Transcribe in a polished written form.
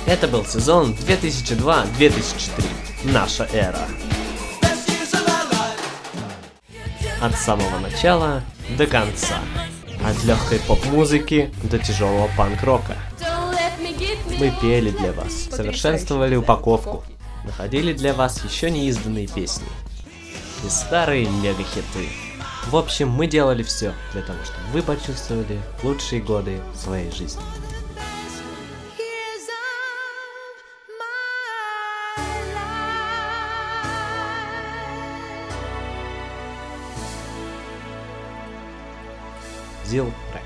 Это был сезон 2002-2003. Наша эра. От самого начала до конца. От легкой поп-музыки до тяжелого панк-рока. Мы пели для вас, совершенствовали упаковку, находили для вас еще не изданные песни и старые мега-хиты. В общем, мы делали все для того, чтобы вы почувствовали лучшие годы своей жизни. Зил Рэк.